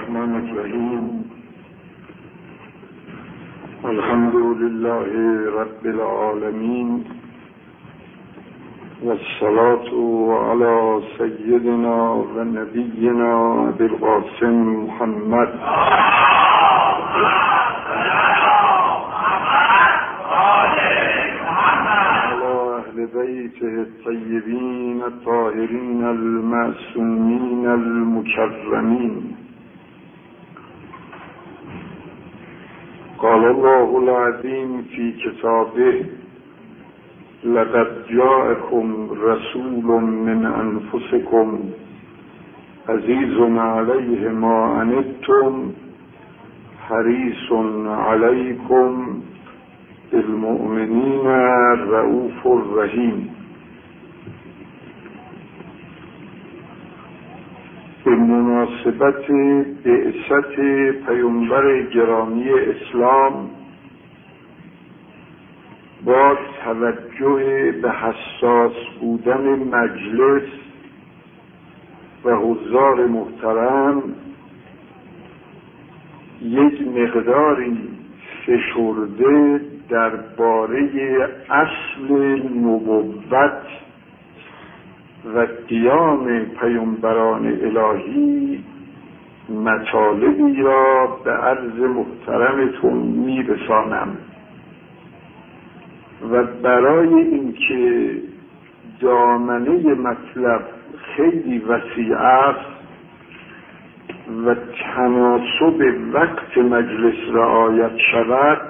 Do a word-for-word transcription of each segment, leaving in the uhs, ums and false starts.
الرحمن الرحیم. الحمد لله رب العالمین والصلاة علی سیدنا و نبینا بالقاسم محمد بیته الطیبین الطاهرین المعصومین المکرمین. قال الله العظیم فی کتابه لقد جاءکم رسول من انفسکم عزیز علیه ما عنتم حریص علیکم بالمؤمنین رؤوف الرحیم. به مناسبت بعثت پیامبر گرامی اسلام با توجه به حساس بودن مجلس و حضار محترم یک مقداری فشرده درباره اصل نبوت و قیام پیامبران الهی مطالبی را به عرض محترمتون میرسانم و برای اینکه دامنه مطلب خیلی وسیع است و تناسب وقت مجلس رعایت شود،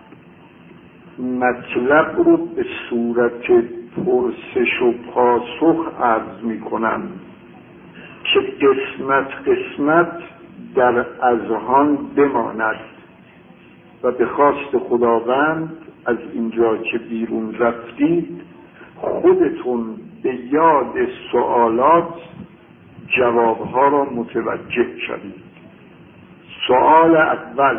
مطلب رو به صورت پرسش و پاسخ عرض می کنم که قسمت قسمت در اذهان بماند و به خواست خداوند از اینجا که بیرون رفتید خودتون به یاد سوالات جوابها را متوجه شوید. سوال اول: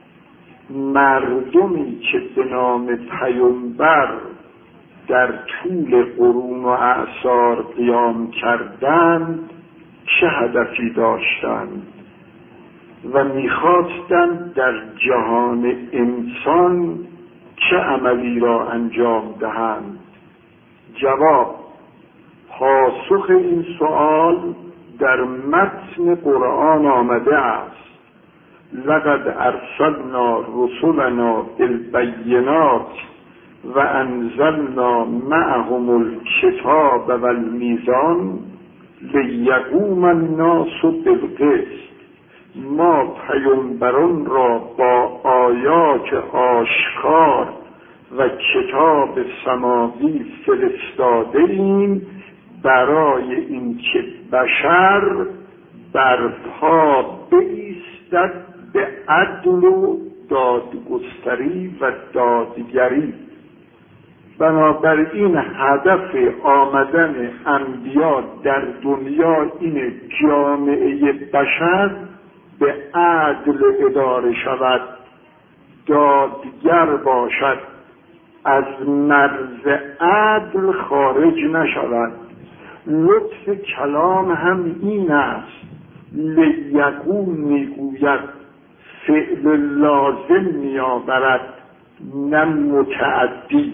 مردمی که به نام پیامبر در طول قرون و اعصار قیام کردند چه هدفی داشتند و می‌خواستند در جهان انسان چه عملی را انجام دهند؟ جواب: پاسخ این سوال در متن قرآن آمده است. لقد ارسلنا رسلنا بالبینات و انزلنا معهم الکتاب والمیزان لیقوم الناس بالقسط. ما پیامبران را با آیات آشکار و کتاب سماوی فرستاده ایم برای اینکه بشر برپا بایستد به عدل و دادگستری و دادگری. بنابراین هدف آمدن انبیا در دنیا این جامعه بشر به عدل اداره شود، دادگر باشد، از مرز عدل خارج نشود. لطف کلام هم این است. لیقوم میگوید فعل لازم میآورد نه متعدی.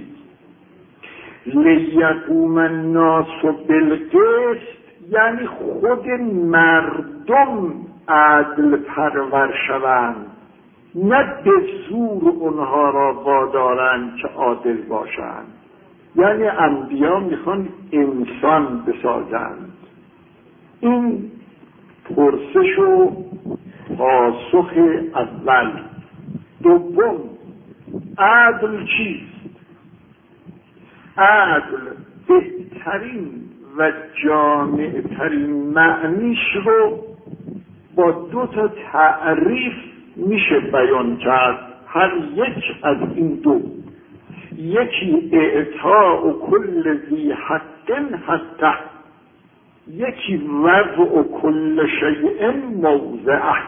لیقوم الناس بالقسط یعنی خود مردم عدل پرور شوند، نه به زور اونها را وادارند که عادل باشند. یعنی انبیا میخوان انسان بسازند. این پرسش و پاسخ اول. دوم: عدل چیست؟ عدل بهترین و جامعترین معنیش رو با دو تا تعریف میشه بیان کرد. هر یک از این دو، یکی اعطاء کل ذی حق حقه، یکی وضع کل شیء موضعه.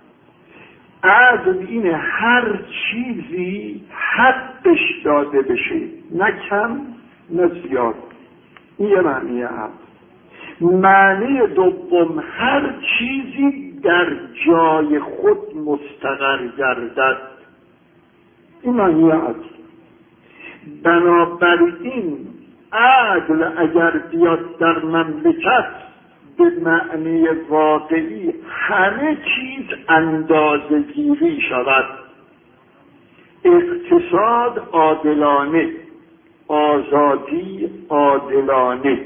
عدل اینه هر چیزی حقش داده بشه، نه کم نه زیاد. این یه معنی عدل. معنی دوم هر چیزی در جای خود مستقر گردد. این معنی عدل. بنابراین عدل اگر بیاد در مملکت به معنی واقعی همه چیز اندازه گیری شود. اقتصاد عادلانه، آزادی عادلانه،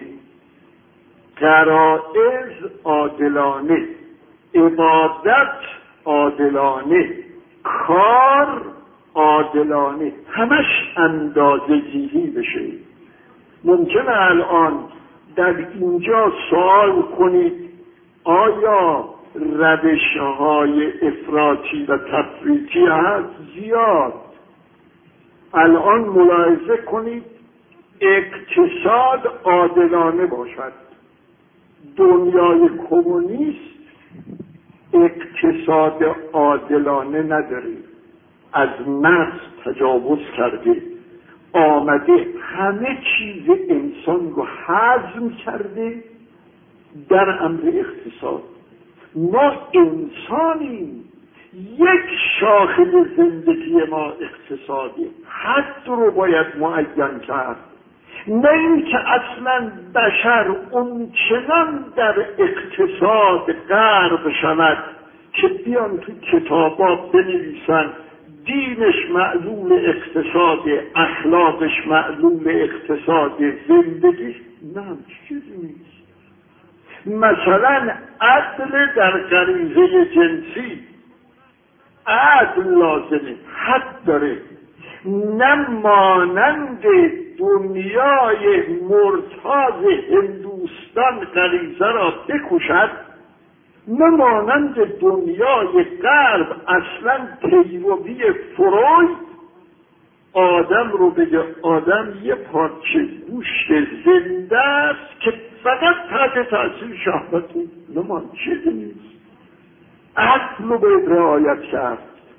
غرایز عادلانه، عبادت عادلانه، کار عادلانه، همش اندازه گیری بشه. ممکنه الان در اینجا سوال کنید آیا روش‌های افراطی و تفریطی هست؟ زیاد. الان ملاحظه کنید اقتصاد عادلانه باشد. دنیای کمونیست اقتصاد عادلانه نداره، از مرز تجاوز کرده، آمده همه چیز انسان رو هضم کرده در امر اقتصاد. ما انسانیم، یک شاخص زندگی ما اقتصادی، حد رو باید معین کرد، نه اینکه اصلا بشر اون چنان در اقتصاد غرق شود که بیان تو کتابا بنویسن دینش معلول اقتصاد، اخلاقش معلول اقتصاد، زندگیش نه، چیزی نیست. مثلا عدل در غریزه جنسی، عدل لازمه، حد داره، نه مانند دنیای مرتاض هندوستان غریزه را بکشد، نه مانند دنیای غرب اصلا پیروی فروید آدم رو بگه آدم یه پارچه گوشت زنده است که فقط تحت تاثیر شهوته، نه چیزی نیست. عقل رو باید رعایت کرد.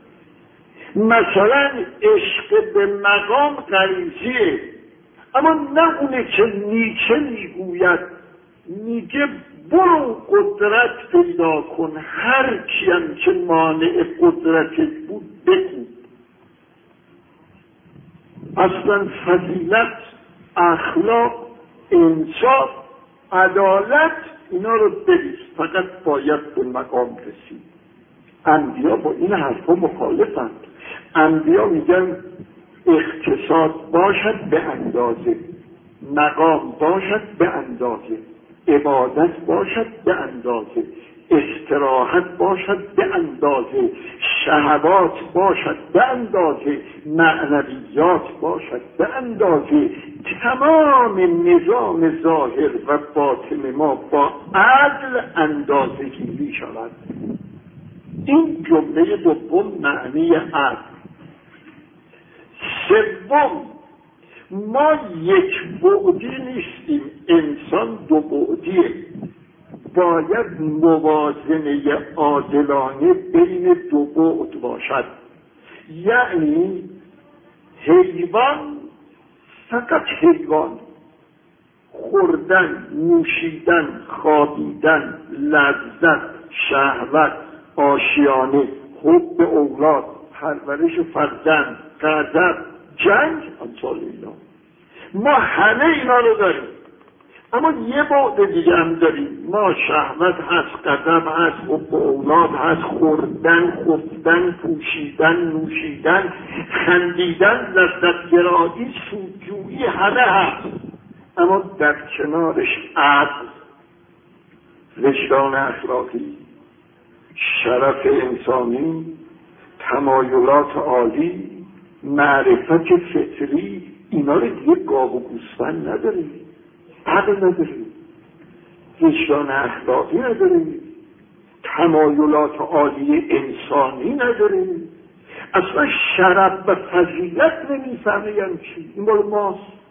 مثلا عشق به مقام غریزیه، اما نه اونه که نیچه میگوید، میگه برو قدرت پیدا کن، هر کیم که مانع قدرت بود بکن. اصلا فضیلت، اخلاق، انصاف، عدالت، اینا رو بریز، فقط باید به مقام رسید. انبیا با این حرفا مخالفند. انبیا میگن اقتصاد باشد به اندازه، مقام باشد به اندازه، عبادت باشد به اندازه، استراحت باشد به اندازه، شهوات باشد به اندازه، معنویات باشد به اندازه. تمام نظام ظاهر و باطن ما با عدل اندازه گیری شود. این جمله دوم معنی عدل. سوم، ما یک بعدی نیستیم، انسان دو بعدیه. باید موازنه عادلانه بین دو بعد باشد. یعنی حیوان فقط حیوان، خوردن، نوشیدن، خوابیدن، لذت، شهوت، آشیانه، حب اولاد، پرورش فرزند، غضب، جنگ، امثال اینا. ما همه اینا رو داریم، اما یه بعد دیگه هم داریم. ما شهوت هست، غضب هست، حب اولاد هست، خوردن، خفتن، پوشیدن، نوشیدن، خندیدن، لذت گرایی، سودجویی، همه هست. اما در کنارش عدل، وجدان اخلاقی، شرف انسانی، تمایلات عالی، معرفت فطری، اینا رو دیگه گاو و گوسفند نداریم، عقل نداریم، وجدان اخلاقی نداریم، تمایلات عالی انسانی نداریم، اصلا شرف و فضیلت نمیفهمه یعنی چی. این مال ماست.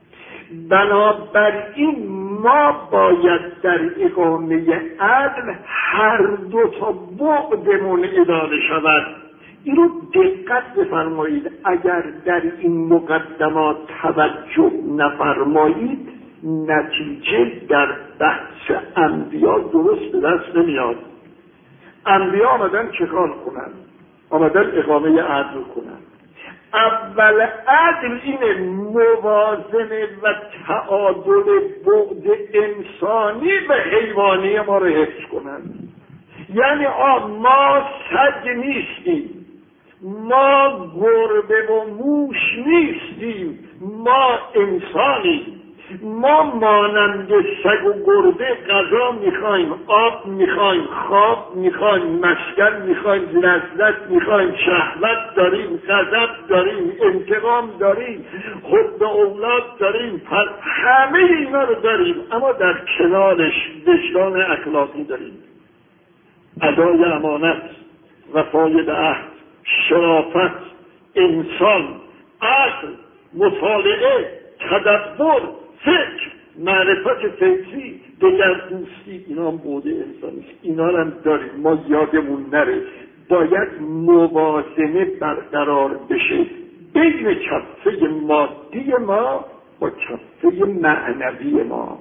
بنابراین ما باید در اقامه عدل هر دو تا بعدمون اداره شود. این رو دقت بفرمایید. اگر در این مقدمات توجه نفرمایید نتیجه در بحث انبیا درست به دست نمیاد. انبیا آمدن چه کار کنن؟ آمدن اقامه عدل کنن. اول عدل اینه موازنه و تعادل بعد انسانی به حیوانی ما رو حفظ کنن. یعنی آ ما سگ نیستیم، ما گربه و موش نیستیم، ما انسانیم. ما مانند سگ و گربه غذا میخوایم، آب میخوایم، خواب میخوایم، مسکن میخوایم، لذت میخوایم، شهوت داریم، غضب داریم، انتقام داریم، حب اولاد داریم، همه اینا رو داریم، اما در کنارش وجدان اخلاقی داریم. ادای امانت، وفای به عهد، شرافت، انسان، عقل، مطالعه، تدبر، فکر، معرفت فکری، دگر دوستی، اینا هم بوده انسانیست. اینا هم داریم، ما یادمون نره. باید موازنه برقرار بشه بین کفه مادی ما با کفه معنوی ما.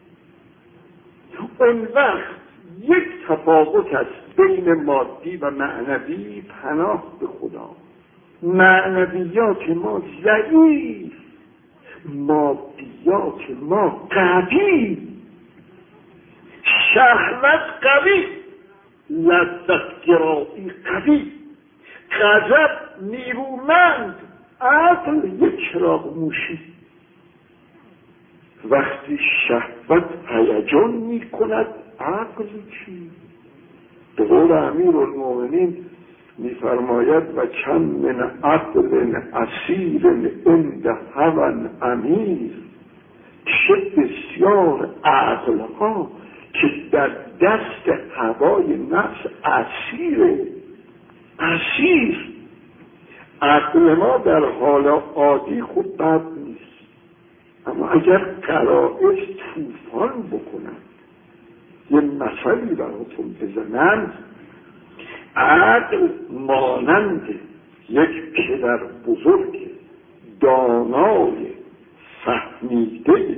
اون وقت یک تفاوت است بین مادی و معنوی، پناه به خدا. معنویات ما ضعیف، مادیات ما قوی، شهوت قوی، لذت گرایی قوی، غضب نیرومند، عقل یک چراغ موشی. وقتی شهوت هیجان می کند عقل چی؟ به قول امیرالمومنین میفرماید و چند من عقل اسیر عند هوی امیر، چه بسیار عقل ها که در دست هوای نفس اسیره. اسیر. عقل ما در حال عادی خود بد نیست، اما اگر قرائز طوفان بکنن، یه مثلی براتون بزنن، عقل مانند یک پدر بزرگ دانای فهمیده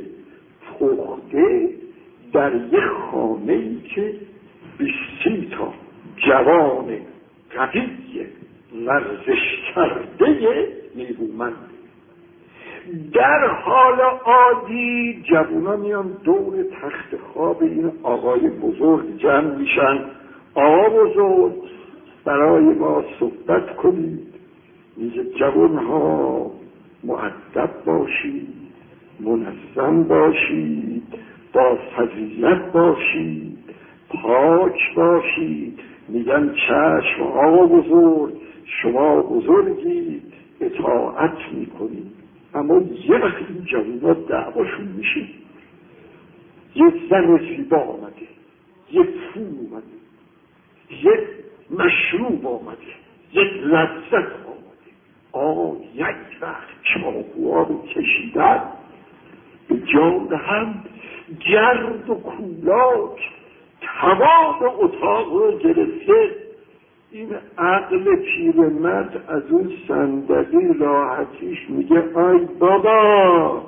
پخته در یک خانه‌ای که بیستی تا جوان قوی ورزش کرده نیرومند. در حال عادی جوونا میان دور تخت خواب این آقای بزرگ جمع میشن. آقا بزرگ برای ما صحبت کنید. میگه جوانها مؤدب باشید، منظم باشید، با فضیلت باشید، پاک باشید. میگن چشم آقا بزرگ، شما بزرگید، اطاعت میکنید. اما یه وقت این جوونا دعواشون میشه. یک زن زیبا آمده، یک فو آمده، یک مشروب آمده، یک لذت آمده. آه یک وقت چاقوها رو کشیدن به جان هم، گرد و کولاک توان اتاق رو گرفته. این عقل پیرمرد از اون صندلی راحتیش میگه آی بابا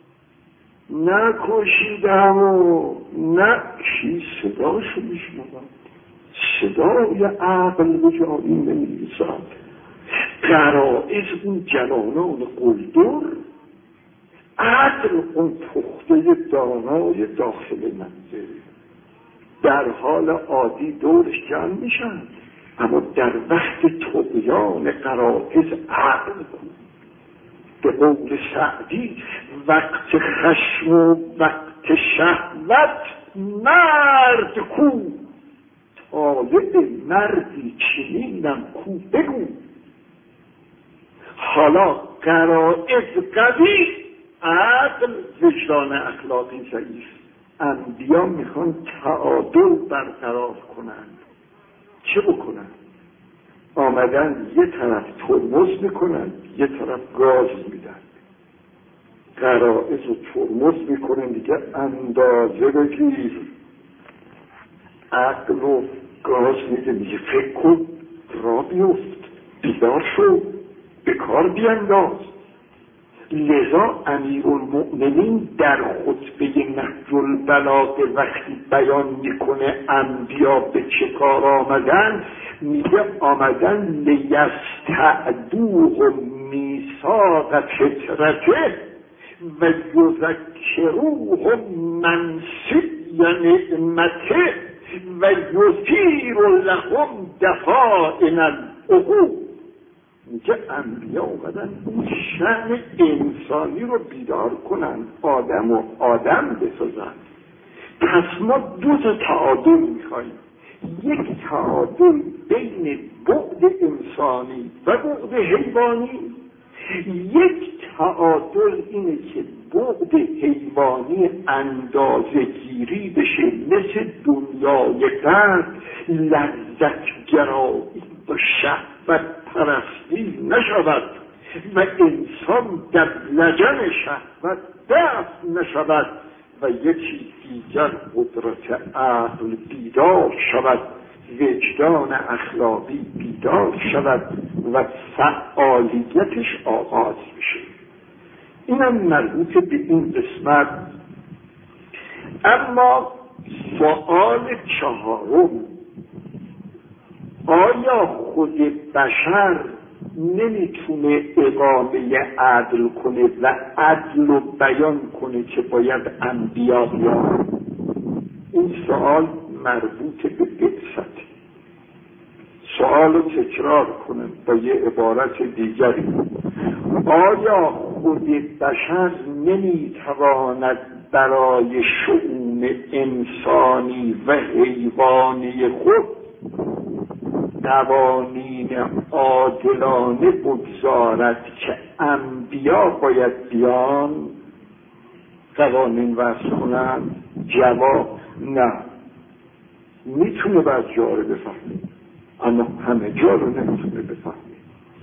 نکشیدم و نه. چی صداشو میشنوم؟ صدای عقل به جایی نمیرسد. غرائز اون جوانان قلدر، عقل اون پخته دانای داخل منزل در حال عادی دورش جمع میشن، اما در وقت طغیان غرائز عقل بود. به قول سعدی وقت خشم و وقت شهوت مرد کو، طالب مردی چنینم کو بگو. حالا غرائز قوی، عقل وجدان اخلاقی ضعیف. انبیا میخوان تعادل برقرار کنند. چه بکنن؟ آمدن یه طرف ترمز میکنن، یه طرف گاز میدن. غرائز رو ترمز میکنن، دیگه اندازه بگیر. عقل رو گاز میده، میگه فکر کن، را بیفت، بیدار شو، به کار بیانداز. لذا امیرالمؤمنین در خطبه نهج البلاغه وقتی بیان میکنه انبیا به چه کار آمدن، میگه آمدن لیستعدوه میثاق فطرته و یذکروه منسی نعمته و یثیر لهم دفائن العقول. میگه انبیا اومدن اون شأن انسانی رو بیدار کنن، آدم و آدم بسازن. پس ما دو تا تعادل میخواییم، یک تعادل بین بعد انسانی و بعد حیوانی، یک تعادل اینه که بعد حیوانی اندازه گیری بشه، مثل دنیای قبل لذت گرایی و شهوت پرستی نشود و انسان در لجن شهوت دفع نشود و یکی دیگر قدرت عقل بیدار شود، وجدان اخلاقی بیدار شود و فعالیتش آغاز بشه. اینم مربوط به این قسمت. اما سوال چهارم، آیا خود بشر نمیتونه اقامه عدل کنه و عدل رو بیان کنه که باید انبیا بیان؟ این سوال مربوط به قدست. سوال رو تکرار کنم با یه عبارت دیگری، آیا خود بشر نمیتواند برای شؤون انسانی و حیوانی خود قوانین عادلانه بگذارد که انبیا باید بیان قوانین وضع کنند؟ جواب نه. میتونه بعض جا رو بفهمه اما همه جا رو نمیتونه بفهمه.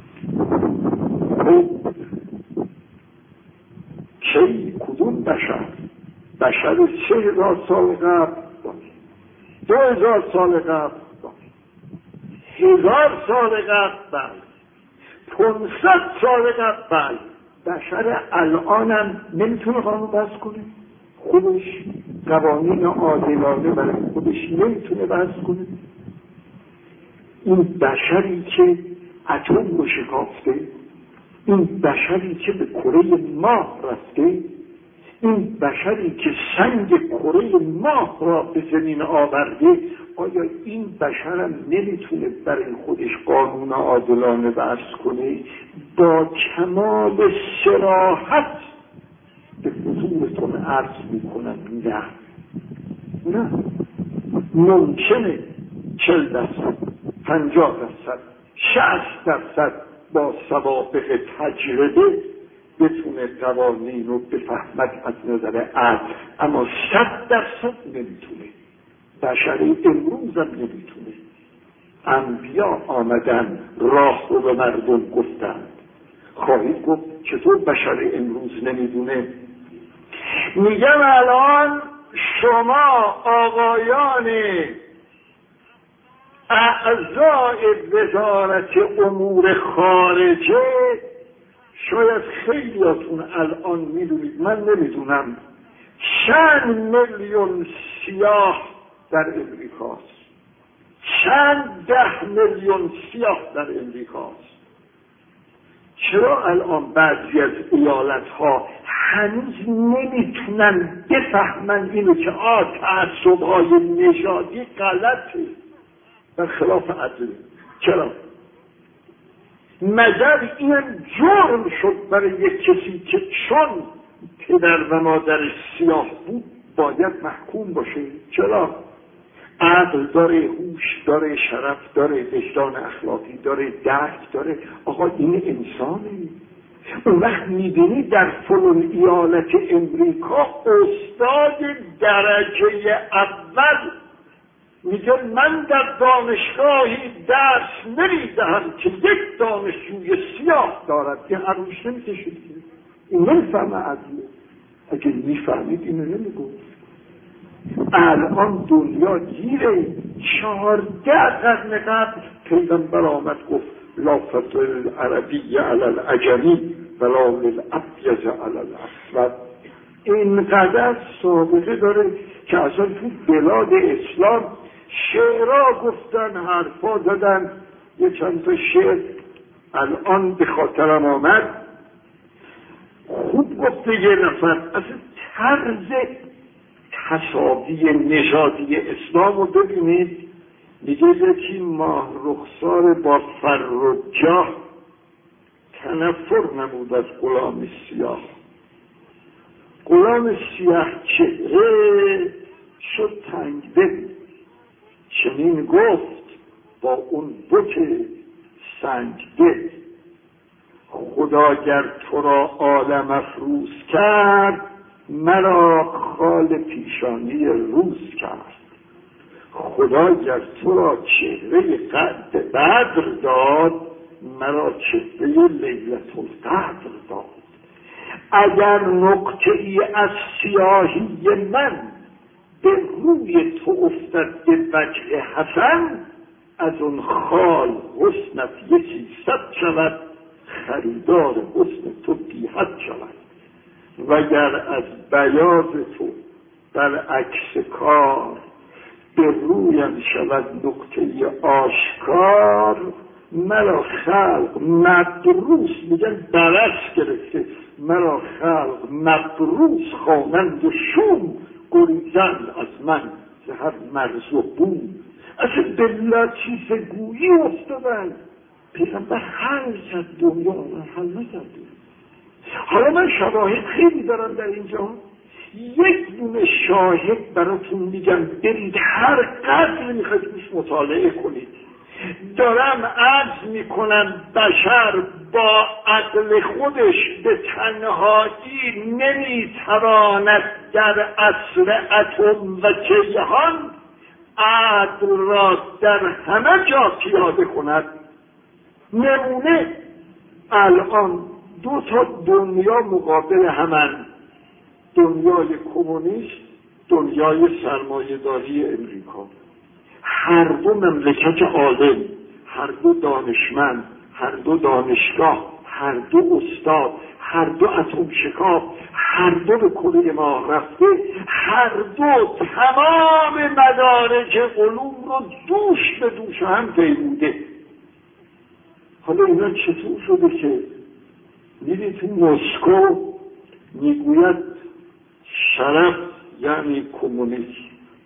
کی کدوم بشر؟ بشر سه هزار سال قبل باشه، دو هزار سال قبل باشه، هزار سال قبل بله، پانصد سال قبل بله. بشر الانم نمیتونه قانون بس کنه، خودش قوانین عادلانه برای خودش نمیتونه بس کنه. این بشری که اتم رو شکافته، این بشری که به کره ماه رفته، این بشری که سنگ کره ماه را به زمین آورده، آیا این بشرم نمیتونه برای خودش قانون عادلانه وضع کنه؟ با کمال صراحت به حضورتون عرض میکنم نه. نه ممکنه چل درصد، پنجاه درصد، شصت درصد با سوابق تجربه بتونه قوانین رو بفهمد از نظر عقل، اما صد درصد نمیتونه. بشری امروز هم نمیتونه. انبیا آمدن راه رو به مردم گفتند. خواهید گفت چطور بشر امروز نمیدونه؟ میگم الان شما آقایان اعضای وزارت امور خارجه شاید خیلیاتون الان میدونید، من نمیدونم چند میلیون سیاه در امریکاست، چند ده میلیون سیاه در امریکاست. چرا الان بعضی از ایالت ها هنوز نمیتونن بفهمن اینو که آ تعصب های نژادی غلطه، در خلاف عدل؟ چرا؟ مگر این جرم شد برای یک کسی که چون پدر و مادرش سیاه بود باید محکوم باشه؟ چرا؟ عقل داره، هوش داره، شرف داره، وجدان اخلاقی داره، درک داره. آقا این انسانه. اون وقت میبینی در فلان ایالت امریکا استاد درجه اول میگه من در دانشگاهی درس نمیدهم که یک دانشجوی سیاه دارد، که هر روش نمیکشید. این نمیفهمه عدله. اگه میفهمید اینو نمیگفت. الان دنیا گیره. چهارده قرن قبل پیغمبر آمد گفت لا فضل العربی علی العجمی، ولا للابیض علی الاسود. اینقدر سابقه داره که اصلا تو بلاد اسلام شعرها گفتن، حرفا زدن. یه چند تا شعر الان به خاطرم آمد، خوب گفته یه نفر. اصلا طرز تصاوی نژادی اسلام رو ببینید. میگه یکی ماه رخسار با فر و جاه، تنفر نمود از غلام سیاه. غلام سیاه چهره شد تنگ دل، چنین گفت با اون بت سنگ دل. خدا گر تو را عالم افروز کرد، مرا خال پیشانی روز کرد. خدا گر تو را چهره قد بدر داد، مرا چهره لیلة القدر داد. اگر نقطه ای از سیاهی من به روی تو افتد به وجه حسن، از اون خال حسنت یکی صد شود، خریدار حسن تو بی حد شود. وگر از بیاض تو برعکس کار، به رویم شود نقطه آشکار. مرا خلق مدروس، میگن درس گرفته، مرا خلق مدروس خوانند و شوم، گریزند از من ز هر مرز و بوم. اصلا بلا چیز گویی افتادن. پیغمبر حل کرد دنیا، من حل نکرد. حالا من شواهد خیلی دارم در اینجا. یک دونه شاهد براتون میگم، برید هر قدر میخواید روش مطالعه کنید. دارم عرض میکنم بشر با عقل خودش به تنهایی نمیتواند در عصر اتم و کیهان عقل را در همه جا پیاده کند. نمونه الان دو تا دنیا مقابل همن، دنیای کمونیست، دنیای سرمایه‌داری امریکا. هر دو مملکت عالم، هر دو دانشمند، هر دو دانشگاه، هر دو استاد، هر دو اتم شکاف، هر دو به کره ماه رفته، هر دو تمام مدارج علوم رو دوش به دوش هم پیموده. حالا اینا چطور شده که میری تو مسکو میگوید شرف یعنی کمونیسم،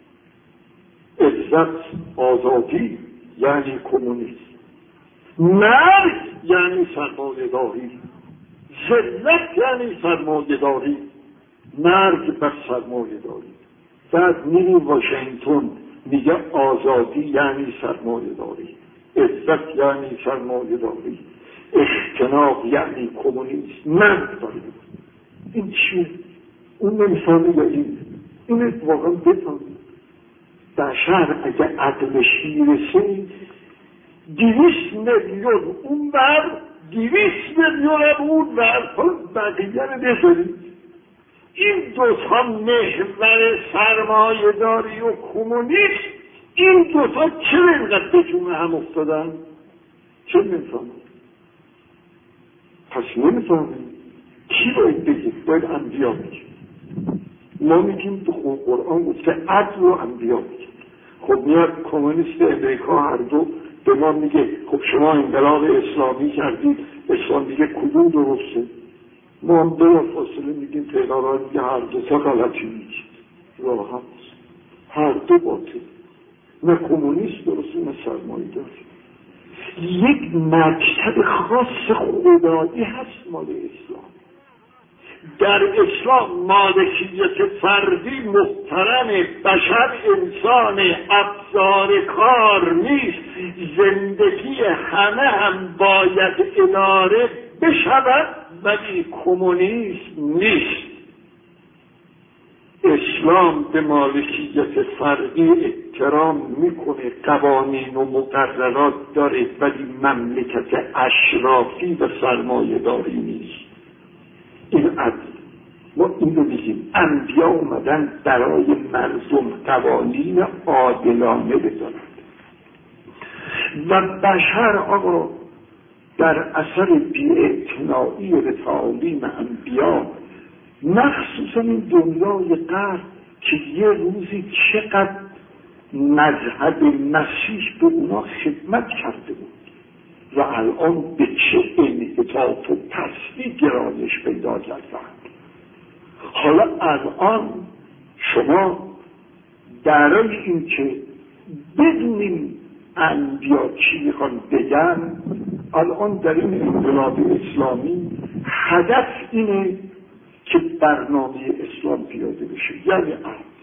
عزت آزادی یعنی کمونیسم، مرگ یعنی سرمایه‌داری، ذلت یعنی سرمایه‌داری، مرگ بر سرمایه‌داری. بعد میری واشنگتن میگه آزادی یعنی سرمایه‌داری، عزت یعنی سرمایه‌داری، اجتناب یعنی کمونیسم. مرگ داری. این چیه؟ اون نمیفهمه یا این؟ این واقعا بفهمه. بشر اگه عقلش میرسه دویست میلیون اون بر، دویست میلیون هم اون بر، بقیه رو بذارید. این دوتا محور سرمایه‌داری و کمونیسم، این دوتا چرا اینقدر به جون هم افتادن؟ چرا نمیفهمن؟ پس نمیفهمن. کی باید بگید؟ باید انبیا بگید. ما میگیم تو قرآن گفته عدل و انبیا بگید. خب میاد کمونیست امریکا هر دو به ما میگه خب شما انقلاب اسلامی کردید، اسلام میگه کدوم درسته؟ ما هم بلا فاصله میگیم پیغمبر میگه هر دو تا غلطی میگید. راحت هر دو باطل، نه کمونیست درسته نه سرمایه داری. یک مکتب خاص خدایی هست مال اسلام. در اسلام مالکیت فردی محترم، بشر انسان ابزار کار نیست، زندگی همه هم باید اداره بشود، ولی کمونیسم نیست. اسلام به مالکیت فردی احترام میکنه، قوانین و مقررات داره، ولی مملکت اشرافی و سرمایه داری نیست. این عدل. ما این رو میگیم انبیا اومدن برای مردم قوانین عادلانه بذارند و بشر آقا در اثر بی‌اعتنایی به تعالیم انبیا، مخصوصا این دنیای غرب که یه روزی چقدر مذهب مسیح به اونا خدمت کرده بود و الان به چه انحطاط و پستی گرایش پیدا کردند. حالا الان شما برای این که بدونیم انبیا چی میخوان بگن، الان در این انقلاب اسلامی هدف اینه که برنامه اسلام پیاده بشه، یعنی عدل.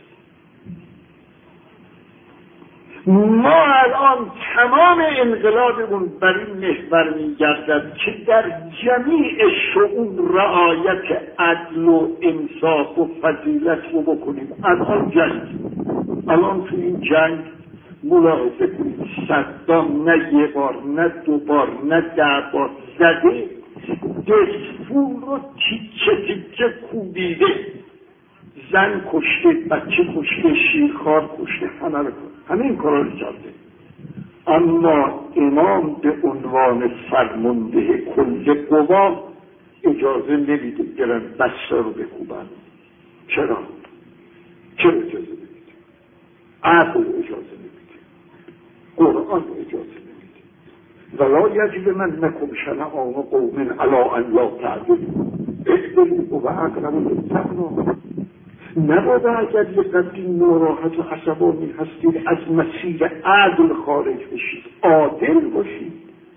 ما الان تمام انقلابمون بر این محور میگردد که در جمیع شؤون رعایت عدل و انصاف و فضیلت رو بکنیم. الان جنگ، الان تو این جنگ ملاحظه کنید صدام نه یه بار نه دو بار نه ده بار زده، دستفول رو تیکه تیکه کوبیده، زن کشته، بچه کشته، شیرخوار کشته، همه رو همه این کارا رو کرده. اما امام به عنوان فرمانده کل قوا اجازه نمیده برن بسته رو بکوبن. چرا؟ چرا اجازه نمیده؟ عقل اجازه نمیده، قرآن اجازه نمیده. ولا یجب من نکم شنعان قوم علی ان لا تعدلوا اعدلوا و اقرب للتقوی. نباید اگر یه قدری ناراحت و عصبانی هستید از مسیر عدل خارج بشید، عادل باشید.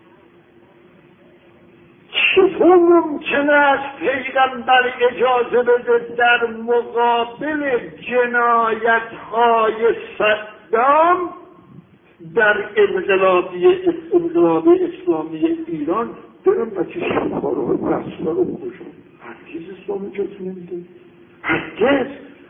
چطور ممکن است پیغمبر اجازه بده در مقابل جنایت‌های صدام در انقلابی انقلاب اسلامی ایران برم بچه شمخاره های رسوله رو بکشم؟ هرگز اسلام اجازه نمیده، هرگز.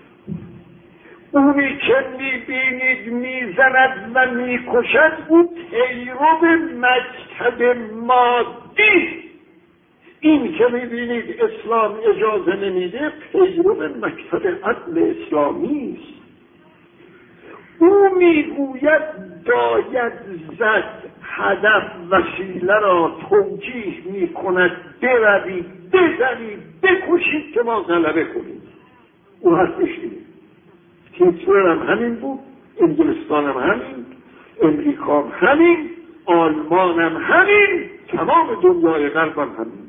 اونی که میبینید میزند و میکشد او پیرو مکتب مادی. این که میبینید اسلام اجازه نمیده پیرو مکتب عدل اسلامی است. او میگوید باید زد، هدف وسیله را توجیه میکند بروید بزنید بکشید که ما غلبه کنیم. او حرفش اینه. هیتلر هم همین بود، انگلستان هم همین، امریکا هم همین، آلمان هم همین، تمام دنیای غرب هم همین.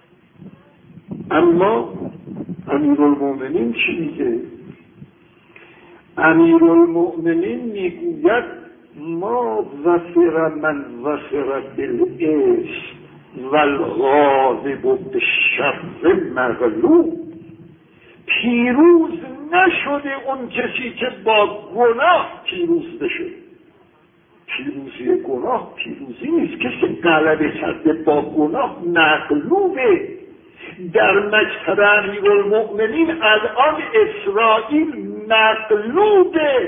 اما امیرالمومنین چی میگه؟ امیرالمومنین میگوید ما ظفر من ظفر بالعشق والغالب بالشر مغلوب. پیروز نشده اون کسی که با گناه پیروز بشه. پیروزی گناه پیروزی نیست. کسی غلبه کرده با گناه مغلوبه. در مکتب امیرالمؤمنین الان اسرائیل مغلوبه.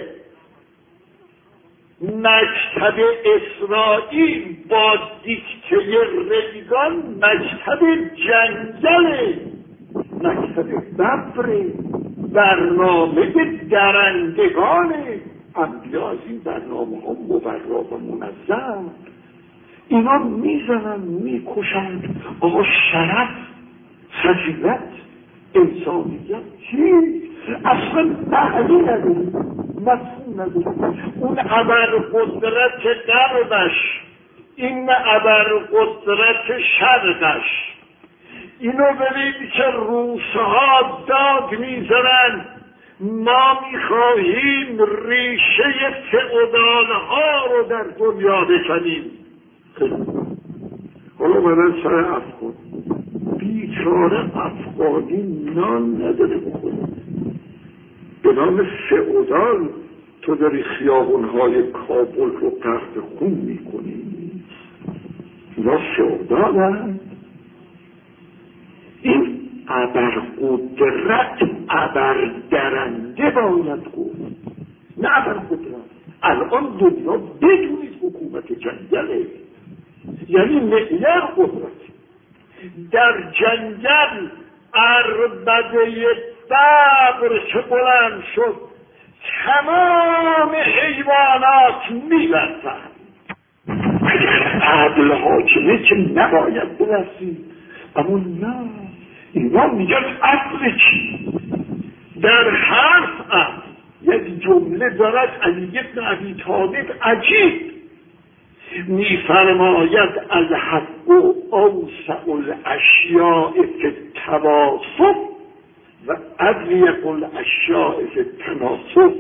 مکتب اسرائیل با دیکته ریگان مکتب جنگله، مکتب ببره، برنامه درندگانه. انبیا از این برنامه ها مبرا و منظم. اینا میزنن میکشن. آقا شرف، فضیلت، انسانیت چی؟ اصلا معنی نداره، مفهوم نداره. اون ابرقدرت غربش، این ابرقدرت شرقش. اینو ببین که روسها داد میزنن ما میخواهیم ریشه فئودالها رو در دنیا بکنیم. حالا برن سر افغان، بیچاره افغانی نان نداره بخوره. به نام فئودال تو داری خیابونهای کابل رو غرق خون میکنی. اینا فئودال هست. این ابرقدرت ابردرنده باید گفت، نه ابرقدرت. الان دنیا بدونید حکومت جنگله، یعنی معیار قدرت. در جنگل عربده ببر که بلند شد تمام حیوانات می‌لرزند. عدل حاکمه که نباید برسید. اما نه، اینا میگن عدل چی؟ در حرف عدل یک جمله دارد علی بن ابی طالب عجیب میفرماید از حق و اوسع الاشیاء فی التواصف و اضیق الاشیاء فی التناسب.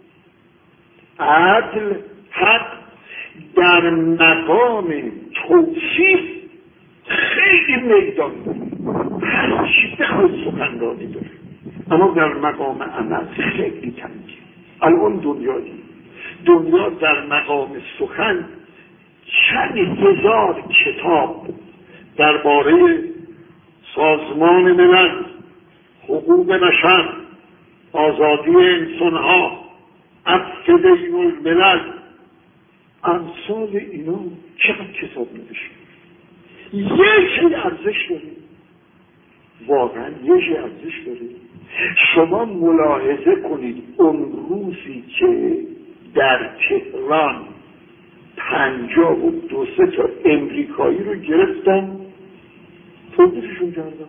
عدل، حق در مقام توصیف خیلی میدان داره، هر چی بخوای سخنرانی داره، اما در مقام عمل خیلی تنگه. الان دنیایی دنیا در مقام سخن چند هزار کتاب درباره سازمان ملل، حقوق بشر، آزادی انسانها، عفو بین الملل، امثال اینا چقدر کتاب نوشته. یکی ارزش داره، واقعا یکی ارزش داره. شما ملاحظه کنید اون روزی که در تهران پنجاه و دو سه تا امریکایی رو گرفتن، توضیحشون کردن،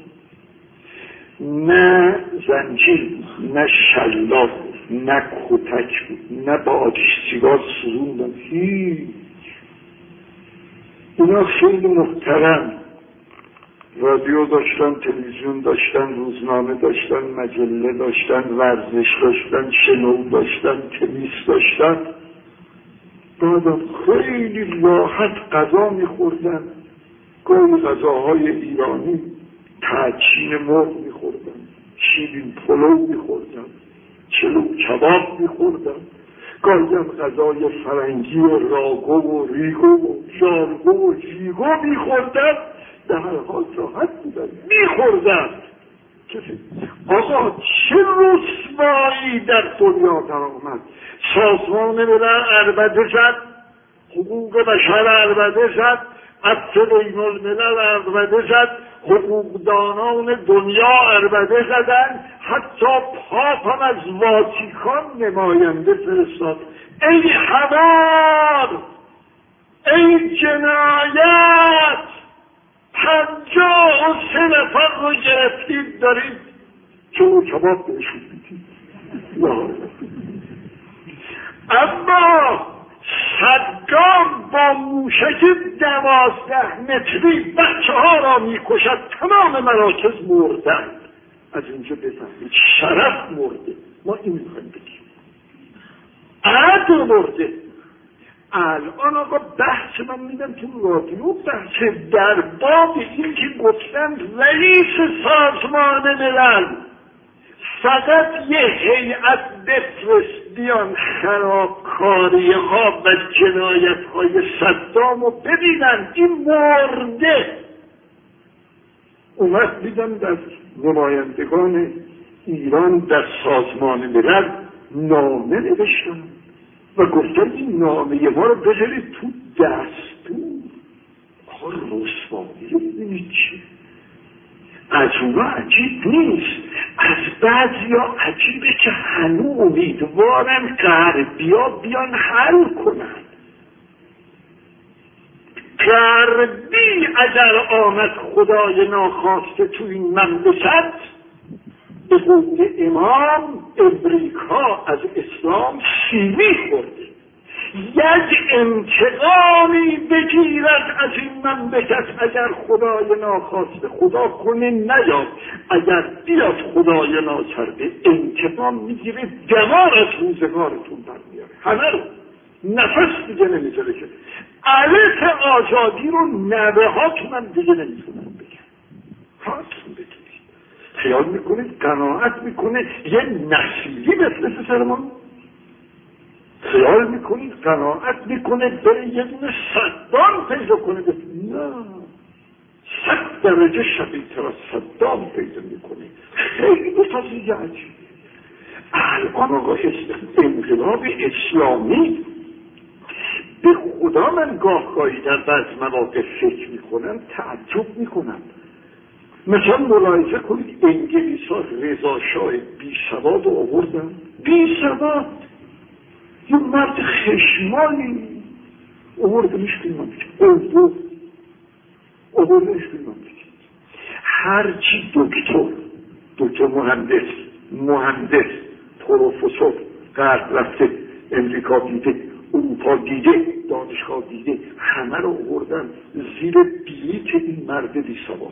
نه زنجیر، نه شلاق، نه کتک بود، نه با آتش سیگار سوزوندن، هیچ. اینا خیلی محترم، رادیو داشتن، تلویزیون داشتن، روزنامه داشتن، مجله داشتن، ورزش داشتن، شنو داشتن، تنیس داشتن، بعدم خیلی راحت غذا میخوردن. گاهی غذاهای ایرانی تاچین مرغ میخوردن، شیرین پلو میخوردن، چلو کباب میخوردن، گاهی هم غذای فرنگی و راگو و ریگو و ژارگو و جیگو میخوردن. در هر حال راحت بودن، میخوردن. آقا چه رسوایی در دنیا در آمد. سازمان ملل عربده زد، حقوق بشر عربده زد، عفو بین الملل عربده زد، حقوقدانان دنیا عربده زدن، حتی پاپ هم از واتیکان نماینده فرستاد. ای حمار، ای جنایت، پنجاه و سه نفر رو گرفتید دارید چون کباب بهشون میدید. اما صدام با موشک دوازده متری بچه ها را میکشد، تمام مراکز مردن. از اینجا بفهمید شرف مرده. ما این میخوایم بگیم عدل مرده. الان آقا بحث من میدم تو رادیو، بحث در باب این که گفتند رئیس سازمان ملل فقط یه هیئت بفرست بیان خرابکاری ها و جنایت های صدام رو ببینن، این مرده. اومد دیدم در نمایندگان ایران در سازمان ملل نامه نوشتن و گفتن این نامه ما رو بذارید تو دستور. آقا رسوایی رو ببینید چی؟ از اونا عجیب نیست، از بعضی ها عجیبه که هنو امیدوارن غربیا بیان حل کنن. غربی اگر آمد خدای ناخواسته تو این مملکت، به قول امام امریکا از اسلام سیلی خورده، یک انتقامی بگیرد از این مملکت اگر خدای ناخواسته، خدا کنه نیاد، اگر بیاد خدای ناکرده انتقام میگیره، دمار از روزگارتون برمیاره، همه رو نفس دیگه نمیذاره که الف آزادی رو نوه هاتونم دیگه نمیتونم بگم. هاتون بگید خیال میکنید قناعت میکنه یه نسیلی بفرسته سر ما؟ خیال میکنید قناعت میکنه بره یه دونه صدام پیدا کنه؟ نه، صد درجه شبیه‌تر از صدام پیدا میکنه. خیلی بسازی عجیب. الان آقا انقلاب اسلامی به خدا من گاه گاهی در بعض مواقع فکر میکنم، تعجب میکنم. مثلا ملاحظه کنید انگلیس ها رضا شاه بی سواد رو آوردن، بی سواد، یه مرد خشمالی اووردنش توی مملکت، اوورد اووردنش توی مملکت. هرچی دکتر دکتر مهندس مهندس پروفسور غرب رفته، امریکا دیده، اروپا دیده، دانشگاه دیده، همه رو آوردن زیر بلیط این مرد بی سواد.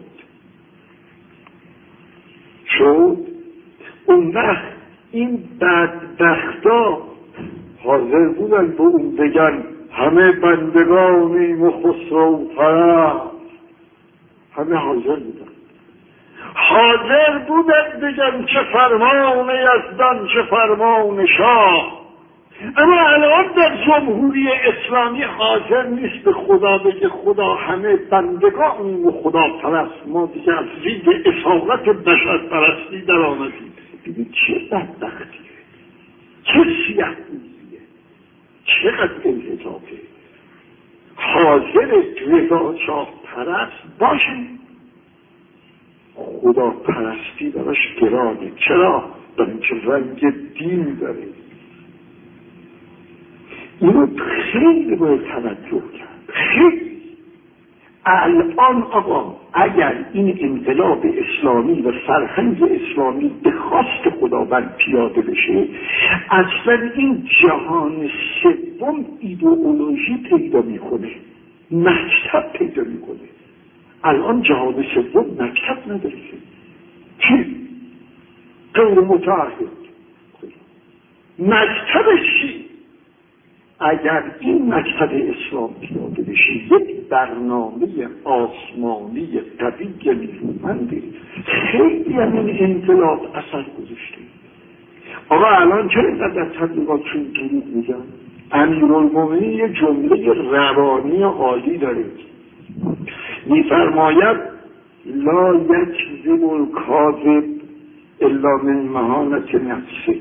شد اون وقت این بدبختا حاضر بودن به اون بگن همه بندگانیم و خسرو پرست، همه حاضر بودن حاضر بودن بگن چه فرمان یزدان چه فرمان شاه. اما الان در جمهوری اسلامی حاضر نیست به خدا بگه خدا همه بندگانیم و خدا پرست، ما دیگه از زید اصالت بشر پرستی در آمدیم. ببین چه بدبختیه، چه سیاه‌روییه، چقدر انحطاطه. حاضر رضا شاه پرست باشه، خدا پرستی براش گرانه. چرا؟ برای اینکه رنگ دین داره. اینو خیلی باید توجه کرد، خیلی. الان آقا اگر این انقلاب اسلامی و فرهنگ اسلامی به خواست خداوند پیاده بشه، اصلا این جهان سوم ایدئولوژی پیدا میکنه، مکتب پیدا میکنه. الان جهان سوم مکتب نداره، چی؟ غیر متعهد. مکتبش چی؟ اگر این مکتب اسلام پیاده بشه، یک برنامه آسمانی قوی نیرومنده، خیلی هم این انقلاب اثر گذاشته. آقا الان چرا اینقدر در تبلیغاتشون دروغ میگن؟ امیرالمومنین یه جمله روانی عالی داره، میفرماید لا یکذب الکاذب الا من مهانة نفسه.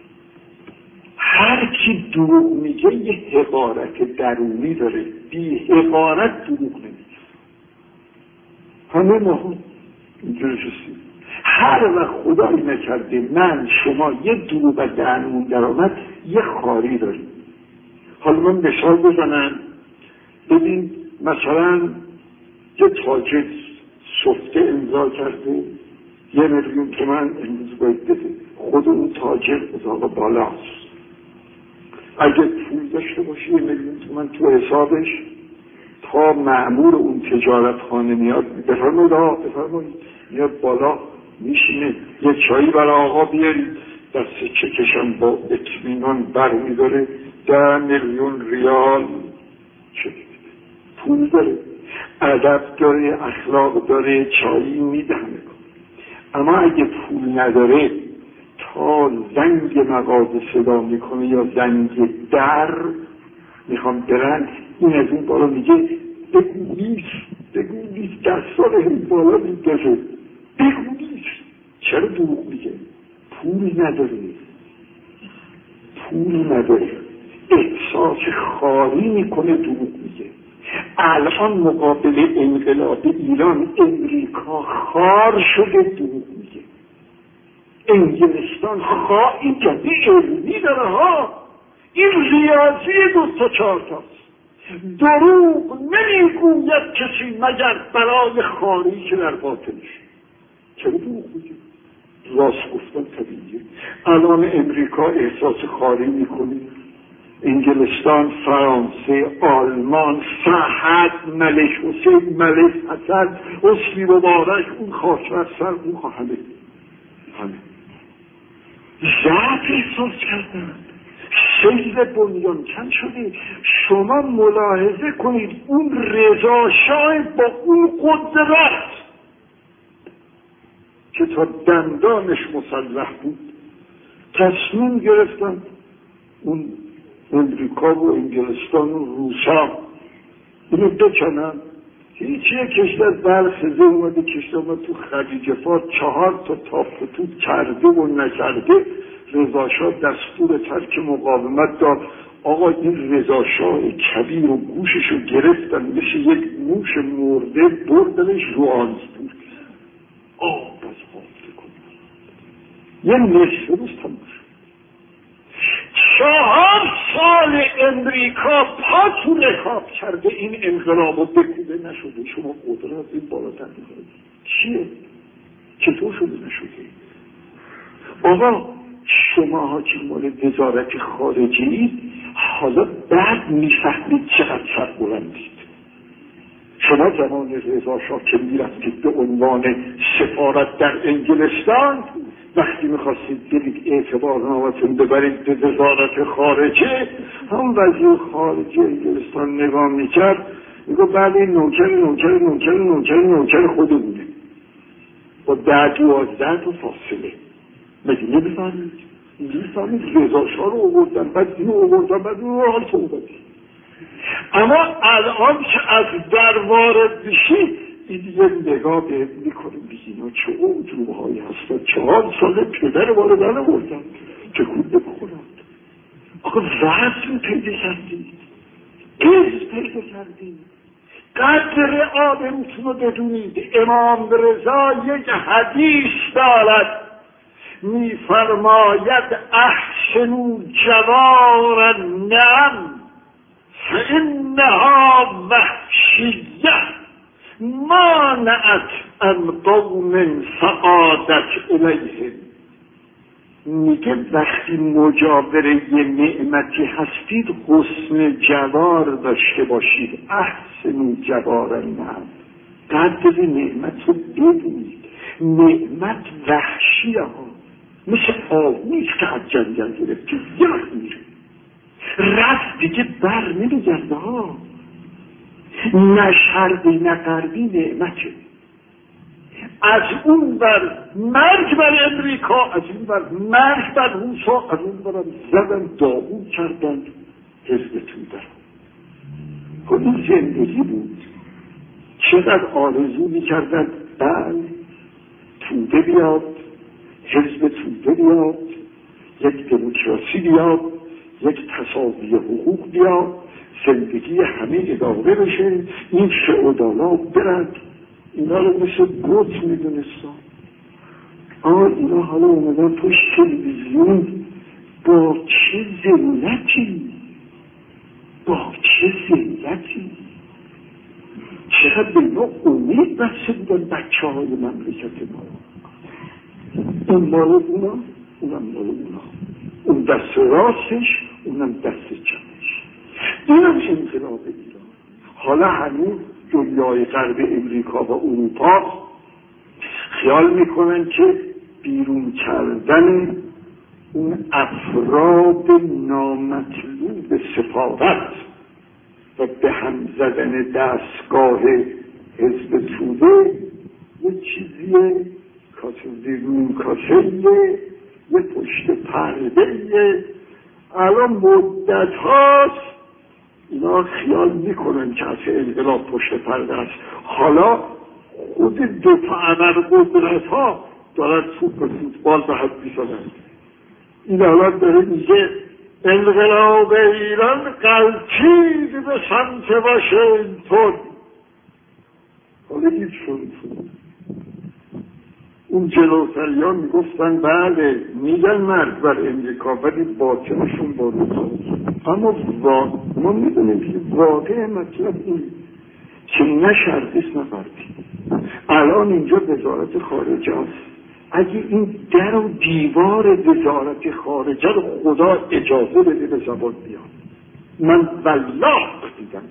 هر کی دروغ میگه یه حقارت درونی داره، بی حقارت دروغ نمیگه. همه ما اینجوری شستیم. هر وقت خدایی نکرده من شما یه دروغ از دهنمون در آمد، یه خاری داریم. حالا من مثال بزنم. ببین مثلا یه تاجر سفته امضا کرده، یه میلیون تومن امروز باید بده. خود اون تاجر اتاق بالاست، اگه پول داشته باشه یه میلیون تومن تو حسابش، تا مأمور اون تجارت خانه میاد بفرمایید آقا بفرمایید، میاد بالا میشینه، یه چایی برای آقا بیارید، دست چکشم با اطمینان بر میداره، ده میلیون ریال چک پول داره، ادب داره، اخلاق داره، چایی میده همه کن. اما اگه پول نداره، تا زنگ مغازه صدا میکنه یا زنگ در میخوام برن، این از این بالا میگه بگو نیست، بگو نیست، در سال این بالا میگه بگو نیست. چرا دروغ میگه؟ پول نداره، پول نداره، احساس خاری میکنه، دروغ میگه. الان مقابل انقلاب ایران امریکا خار شده، دروغ میگه. انگلستان خواه این جدی علمی داره ها، این ریاضی دو تا چهار تاست. دروغ نمیگوید کسی مگر برای خاری که در باطنش. چرا دروغ میگه؟ راست گفتن طبیعیه. الان امریکا احساس خاری میکنه، انگلستان، فرانسه، آلمان، فهد، ملک حسین، ملک حسن، حسنی مبارک، اون خاطر سر اون همه همه ضعف احساس کردن، سیل بنیان کن شده. شما ملاحظه کنید اون رضا شاه با اون قدرت که تا دندانش مسلح بود، تصمیم گرفتن اون امریکا و انگلستان و روسا اینو بکنن. هیچ یک کشور برخزه اومده، کشور اومد تو خلیج فارس چهار تا تافتوت کرده و نکرده، رضا شاه دستور ترک مقاومت داد. آقا این رضا شاه کبیر و گوششو گرفتن مثل یک موش مرده بردنش رو آنسپور. آه باز حافظه کنم یه نصف روز تموم شد. چهار سال امریکا پا تو رکاب کرده این انقلاب رو بکوبه نشده. شما قدرت این بالاتر می‌خواید چیه؟ چطور شده نشده؟ آقا شما که مال وزارت خارجه حالا بعد میفهمید چقدر سربلندید. شما زمان رضا شاه که میرفتید به عنوان سفارت در انگلستان، وقتی میخواستید برید اعتبارنامه‌تون ببرید به وزارت خارجه، هم وزیر خارجه انگلستان نگاه میکرد میگو بعد این نوکر نوکر نوکر نوکر نوکر خوده بوده با ده دوازده تا فاصله. مگه نمیفهمید؟ نمیفهمید رضا شاه رو آوردن، بعد اینو آوردن، بعد اینو حال تو آوردن. اما الان که از در وارد بشید این دیگه نگاه به میکنیم بگیم چه اوجوبهایی هستن. چهار سال پدر واردن آوردن که خود بخورند. آقا وزن پیدا کردید، قیز پیدا کردید، قدر آبروتون رو بدونید. امام رضا یک حدیث دارد میفرماید احسنوا جوار النعم فإنها وحشیه مانعت عن قوم سعادت الیهم. میگه وقتی مجاور یه نعمتی هستید حسن جوار داشته باشید. احسنوا جوار النعم، قدر نعمت رو بدونید. نعمت وحشیه ها، مثل آب نیست که از جنگل گرفت که یه وقت میره رفت دیگه بر نمیگرده ها. نه شرقی نه غربی نعمته. از اون بر مرگ بر امریکا، از این بر مرگ بر روسا، از اون برم زدن داغون کردن حزب توده. این زندگی بود. چقدر آرزو میکردن بل توده بیاد، حزب توده بیاد، یک دموکراسی بیاد، یک تساوی حقوق بیاد، زندگی همه اداره بشه، این فئودالا برند. اینا رو مثل گوت میدونستان. آه اینا حالا اومدن توی تلویزیون با چه ذلتی، با چه ذلتی، چقدر به اینا امید بسته بودن بچه های مملکت ما. این مال اونا، اونم مال اونا، اون دست راستش، اونم دست چپش. این هم انقلاب ایران. حالا هنوز دنیای غرب امریکا و اروپا خیال میکنن که بیرون کردن اون افراد نامطلوب سفارت و به هم زدن دستگاه حزب توده یه چیزیه کاسه زیرون کاسهیه، یه پشت پردهیه. الان مدت هاست اینا خیال میکنن که از انقلاب پشت پرده است. حالا خود دو تا ابرقدرت ها دارن توپ فوتبال به هم میزنن. این الان داره میگه انقلاب ایران غلطید به سمت واشنگتن. حالا هیچ شد اون جلوتریان میگفتن بله میگن مرگ بر امریکا ولی باطنشون با روزا. اما با... ما میدونیم که واقع مطلب این که نه شرطیست نه غربی. الان اینجا وزارت خارجه است. اگه این در و دیوار وزارت خارجه رو خدا اجازه بده به زبان بیان، من والله دیدم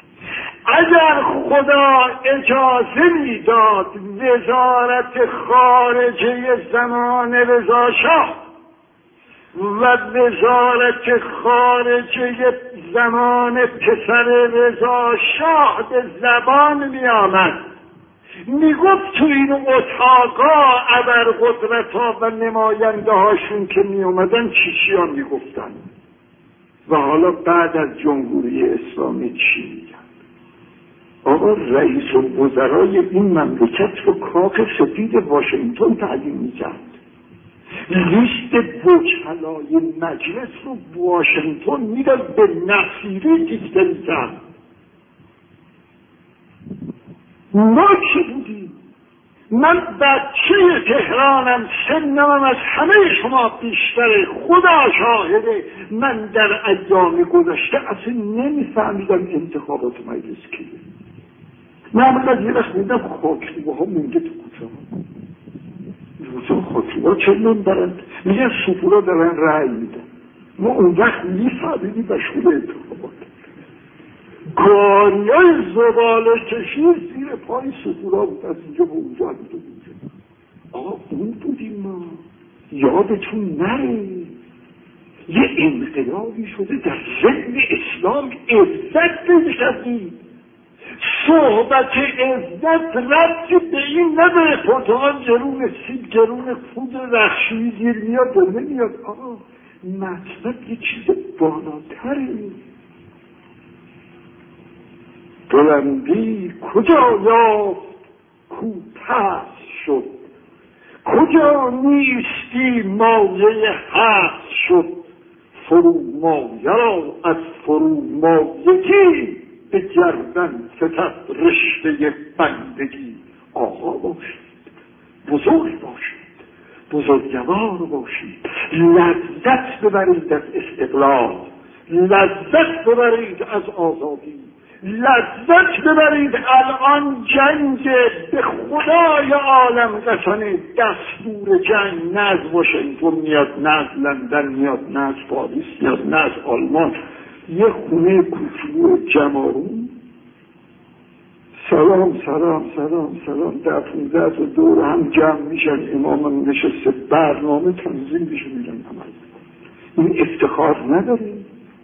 اگر خدا اجازه میداد وزارت خارجه زمان رضا شاه و وزارت خارجه زمان پسر رضا شاه به زبان می آمد، می گفت تو این اتاقا ابرقدرت ها و نماینده هاشون که می اومدن چی چی ها می گفتن. و حالا بعد از جمهوری اسلامی چی میگن؟ آقا رئیس الوزرای این مملکت رو کاخ سفید واشنگتن تعیین میکرد. لیست وکلای مجلس رو واشنگتن میداد به نصیری دیکته میکرد. ما چه بودیم؟ من بچه تهرانم، سنم از همه شما بیشتره، خدا شاهده. من در ایام گذشته اصلا نمیفهمیدم انتخابات مجلس کیه. من از یه وقت میدم خاکریباها مونده تو کوچه ها، روزا خاکریباها چه نمیبرند، میگن سفورا دارن رأی میدن. ما اون وقت میفهمیدیم مشغول انتخابات. گاریای زباله کشی زیر پای سفورا بود، از اینجا به اونجا بود و اونجا. آقا اون بودیم ما، یادتون نره یه انقلابی شده در ذهن اسلام. عزت بشدید، صحبت عزت ربطی به این نداره پرتقال گرون، سیب گرون، پود رخشویی گیر میاد و نمیاد. آقا مطلب یه چیز بالاتره. بلندی کجا یافت کو پست شد، کجا نیستی مایه هست شد. فرومایه را از فرومایگی به گردن فتد رشته بندگی. آقا باشید، بزرگ باشید، بزرگوار باشید، لذت ببرید از استقلال، لذت ببرید از آزادی، لذت ببرید. الان جنگ به خدای عالم قسمه، دستور جنگ نه از واشنگتن میاد، نه از لندن میاد، نه از پاریس میاد، نه از آلمان. یه خونه کوچولو جمارون، سلام سلام سلام سلام، در پونزده تا دور هم جمع میشن، امام نشسته برنامه تنظیم میشه، میگن عمل. این افتخار نداره؟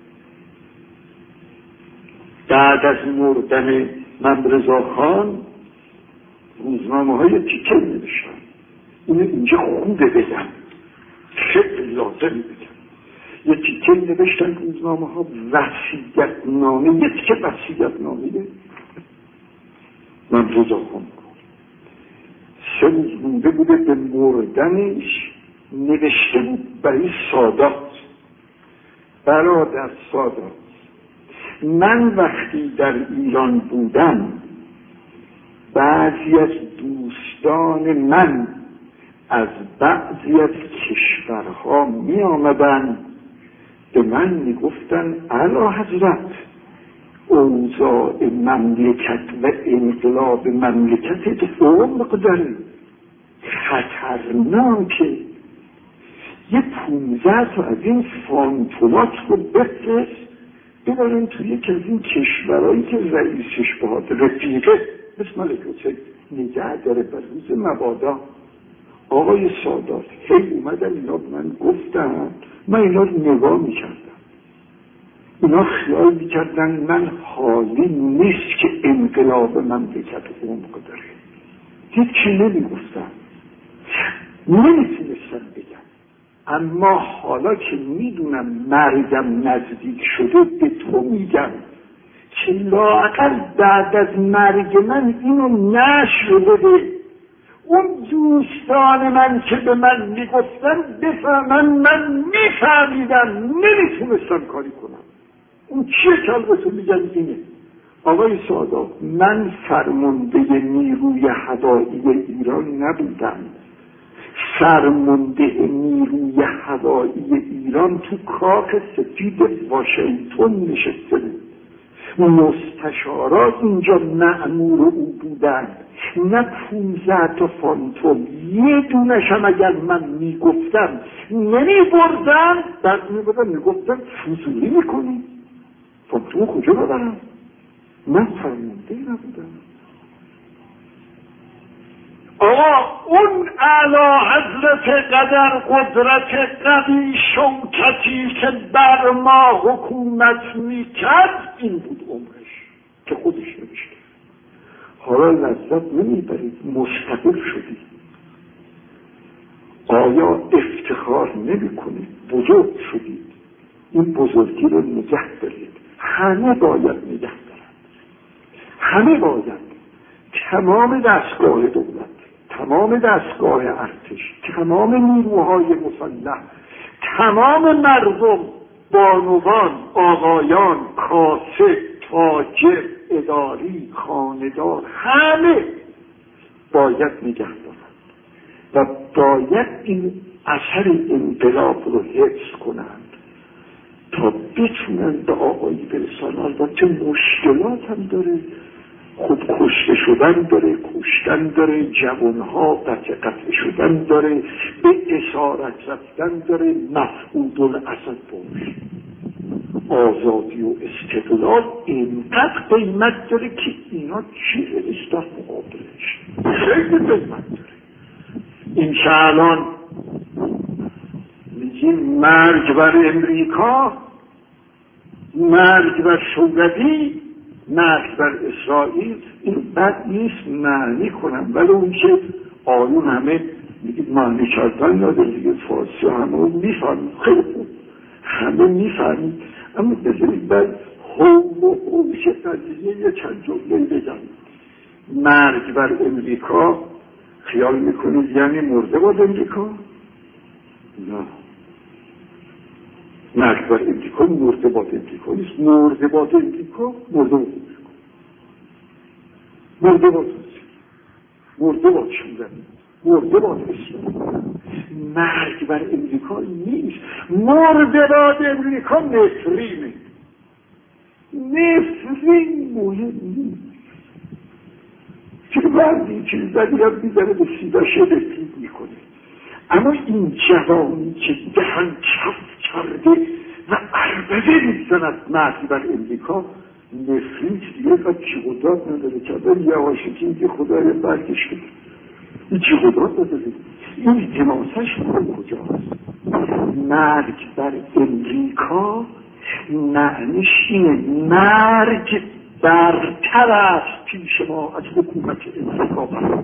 بعد از مردن ممرضا خان روزنامه های تیکه نوشتن. اینه اینجا خوبه بگم، خیلی لازمی بگم. یه تیکه نوشتن روزنامه ها، وصیت نامه، یه تیکه وصیت نامه ممرضا خان سه روز مونده بوده به مردنش، نوشته بود برای سادات: برادر سادات، من وقتی در ایران بودم بعضی از دوستان من از بعضی از کشورها می آمدن به من می گفتن اعلی حضرت اوضاع مملکت و انقلاب مملکت عمق داره، خطرناکه، یه پونزده تا از این فانتومات رو بفرست ببرن توی یکی از این کشورهایی که رئیسش بهاد رفیقه مثل ملک حسین نگه داره بر روز مبادا. آقای سادات هی اومدن اینا من گفتن، من اینا رو نگاه میکردم، اینا خیال میکردن من حالی نیست که انقلاب مملکت عمق داره. هیچی نمیگفتن، نمیتونستم بگم. اما حالا که میدونم مرگم نزدیک شده به تو میگم که لااقل بعد از مرگ من اینو نشر بده، اون دوستان من که به من میگفتن بفهمن من میفهمیدم، نمیتونستم کاری کنم. اون چیه که البته میگن اینه: آقای سادات، من فرمانده نیروی هوایی ایران نبودم، فرمانده نیروی هوایی ایران تو کاخ سفید واشنگتن نشسته بود، مستشارات اینجا مأمور او بودن، نه پونزده تا فانتوم. یه دونشم اگر من میگفتم نمی بردن، بعد می بردن میگفتن فضولی میکنی، فانتوم کجا ببرم؟ من فرمانده نبودم. آقا اون اعلی حضرت قدر قدرت قوی شوکتی که بر ما حکومت میکرد این بود عمرش که خودش نوشته. حالا لذت نمیبرید، مستقل شدید، آیا افتخار نمی کنید؟ بزرگ شدید، این بزرگی رو نگه دارید. همه باید نگه دارند، همه باید، تمام دستگاه دولت، تمام دستگاه ارتش، تمام نیروهای مسلح، تمام مردم، بانوان، آقایان، کاسب، تاجر، اداری، خانه‌دار، همه باید باید نگه دارن و باید این اثر انقلاب رو حفظ کنند تا بتونن به آقایی برسن. البته مشکلات هم داره، خود کشته شدن داره، کشتن داره، جوانها قطع قطع شدن داره، به اسارت رفتن داره، مفقود الاسد باشه. آزادی و استقلال اینقدر قیمت داره که اینا چیزی نیست در مقابلش، خیلی قیمت داره. این که الان میگیم مرگ بر امریکا، مرگ بر شوروی، مرگ بر اسرائیل، این بد نیست معنی کنم، ولی اون که آیون همه میگید معنی کردن نداره دیگه، فارسی همه میفهمید، خیلی خوب همه میفهمید، اما بذارید بر حوم و حوش قضیه یه چند جمله بگم. مرگ بر امریکا خیال میکنید یعنی مرده باد امریکا؟ نه، مرگ بر امریکا مرده باد امریکا نیست. مرده باد امریکا مرده باد امریکا، مرده باد مرده باد شوروی، مرده باد اسرائیل. مرگ بر امریکا نیست. مرده باد امریکا نفرینه. نفرین مهم نیست. چه بردی چیز بدی هم بیداره به سیدا شده فید میکنه، اما این جوانی که دهن چفت کرده و عربده میزند مرگ بر امریکا، نفرین دیگه و چی خداد نداره کردن یواشی که اینکه خدای برگش کنه، این چی خداد نداره. این حماسش من کجاست؟ مرگ بر امریکا معنیش اینه مرگ برتر است پیش ما از حکومت امریکا. برای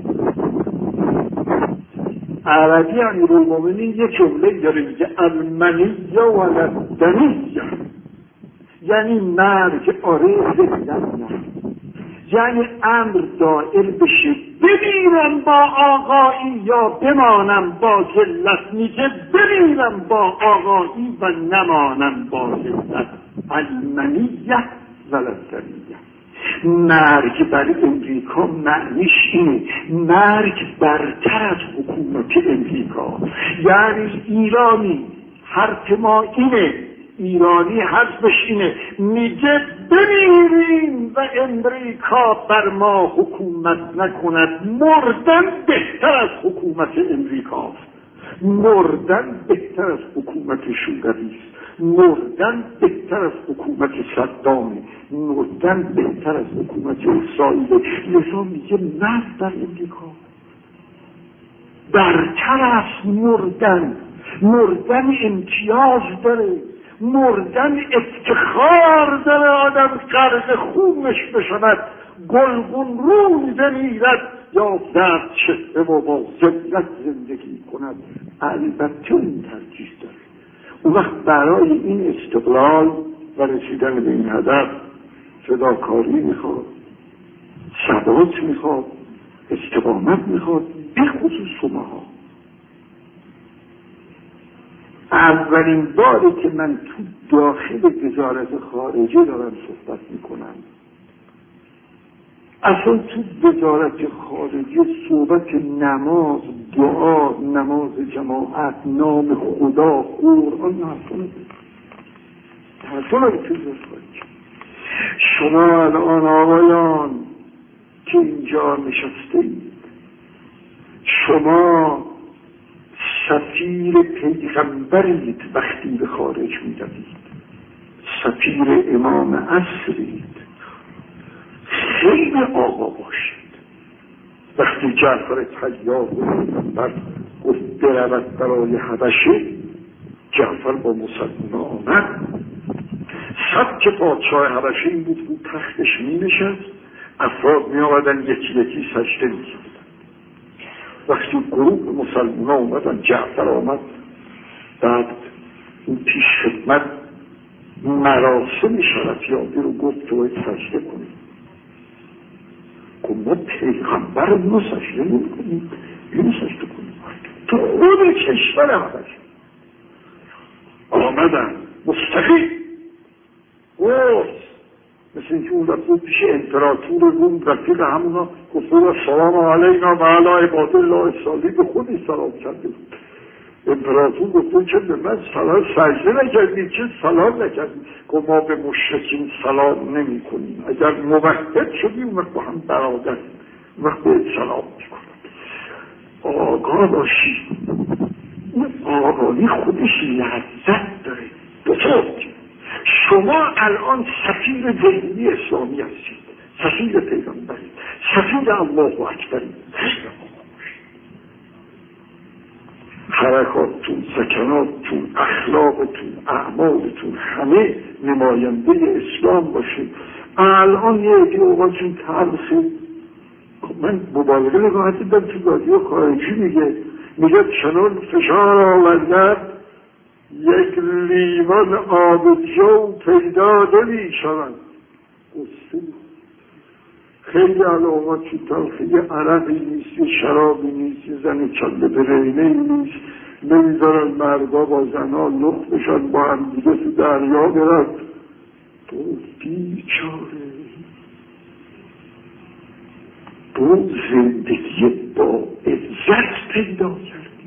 عربی امیرالمومنین یه جمله داره میگه المنیه و لدنیه، یعنی مرگ آره زندن، یعنی امر دائر بشه بمیرم با آقایی یا بمانم با ذلت. میگه بمیرم با آقایی و نمانم با ذلت. المنیه و لدنیه. مرگ بر امریکا معنیش اینه مرگ برتر از حکومت امریکا. یعنی ایرانی حرف ما اینه، ایرانی حرفش اینه، میگه بمیریم و امریکا بر ما حکومت نکند. مردن بهتر از حکومت امریکاست، مردن بهتر از حکومت شوروی است، مردن بهتر از حکومت صدامه، مردن بهتر از حکومت اسرائیل. لذا میگه مرگ در امریکا برتر از مردن. مردن امتیاز داره، مردن افتخار داره، آدم غرق خونش بشود، گلگون روی بمیرد یا درد چهره و با ذلت زندگی کند. البته این ترجیح داره. اون وقت برای این استقلال و رسیدن به این هدف فداکاری میخواد، ثبات میخواد، استقامت میخواد. به خصوص شماها اولین باری که من تو داخل وزارت خارجه دارم صحبت میکنم، اصلا تو وزارت خارجه صحبت نماز، دعا، نماز جماعت، نام خدا، قرآن حسنه حسنه به تو خارجه. شما الان آقایان که اینجا نشسته اید، شما سفیر پیغمبرید وقتی به خارج می‌روید، سفیر امام عصرید. خیلی آقا باشید. وقتی جعفر طیار پیغمبر گفت برود برای حبشه، جعفر با مسلمان آمد. سبک پادشاه حبشه این بود بود تختش می نشست، افراد می آمدن یکی یکی سجده می کردن. وقتی گروه مسلمان آمدن، جعفر آمد، بعد این پیش خدمت مراسم شرفیابی رو گفت که باید سجده کنیم. که ما پیغمبر رو سجده نمی کنیم، اینو سجده کنیم تو خود کشور حبشه. آمدن مستقیم گفت مثل اینکه اون رفته پیش امپراتور روم رفیق همونا گفته سلام علینا و علی عباد الله الصالحین، به خودی سلام کرده بود. امپراتور گفته چه به من سلام سجده نکردی، چه سلام نکردی؟ گفت ما به مشرکین سلام نمی کنیم، اگر موحد شدی اون وقت با هم برادر وقت به سلام می کنم. آگاه باشی، اون آگاهی خودش لذت داره. بطور شما الان سفیر ذهنی اسلامی هستید، سفیر پیغمبرید، سفیر الله اکبرید. حرکاتتون، سکناتتون، اخلاقتون، اعمالتون همه نماینده اسلام باشه. الان یه عده اوقاتون تلخه. من مبالغه نگاه دیدم تو رادیو خارجی میگه میگه چنان فشار آوردن یک لیوان آب جو پیدا نمی شود. خیلی علاقات تو تلخی، یه عرقی نیست، یه شرابی نیست، یه زن چله برینه نیست، نمیذارن مردا با زنها لخت بشن با هم دیگه تو دریا برن. تو بیچاره تو زندگی با عزت پیدا کردی،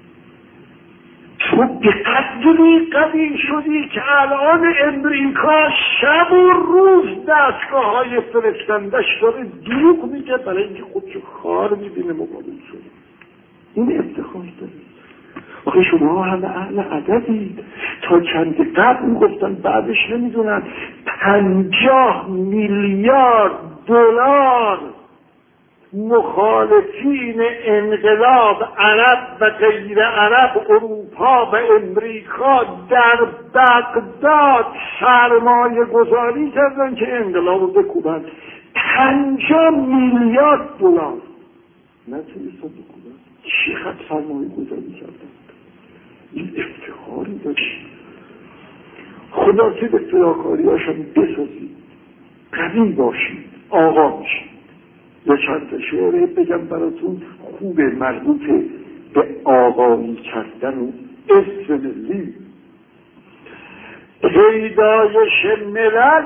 تو به قدری قوی شدی که الان امریکا شب و روز دستگاه های فرستندش داره دروغ میگه برای اینکه خودشو خار میبینه مقابل شده. این افتخار داره. آخه شما همه اهل ادبید. تا چند قبل گفتن بعدش نمیدونن پنجاه میلیارد دلار مخالفین انقلاب عرب و غیر عرب اروپا و امریکا در بغداد سرمایه گذاری کردن که انقلاب رو بکوبن. پنجاه میلیارد دلار نتونستن بکوبن. چقدر سرمایه گذاری کردن. این افتخاری داشت. خدا که به فداکاری هاشم بسازید، قوی باشید، آقا میشید. یه چند تا شعره بگم براتون خوبه، مربوط به آقایی کردن و عزت ملی. پیدایش ملل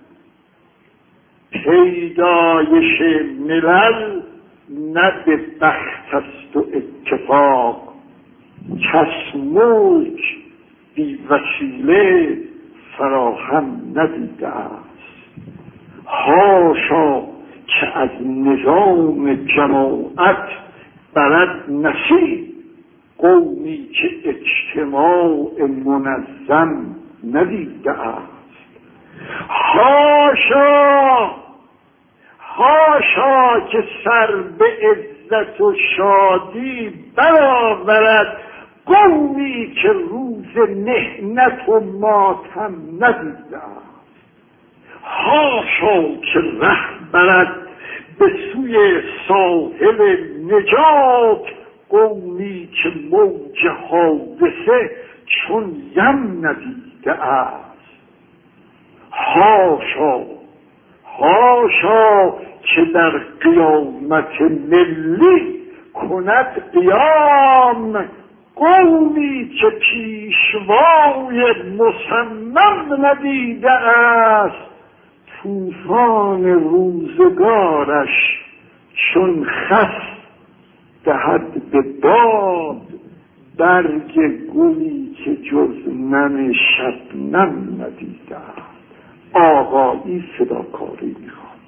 پیدایش ملل نه به بخت است و اتفاق، کس ملک بی وسیله فراهم ندیده است. حاشا که از نظام جماعت برد نصیب، قومی که اجتماع منظم ندیده است. حاشا حاشا که سر به عزت و شادی برآورد، قومی که روز محنت و ماتم ندیده است. حاشا که ره برد به سوی ساحل نجات، قومی که موج حادثه چون یم ندیده است. حاشا حاشا که در قیامت ملی کند قیام، قومی که پیشوای مصمم ندیده است. طوفان روزگارش چون خس دهد به باد، برگ گلی که جز نم شبنم ندیده است. آقایی فداکاری میخواد،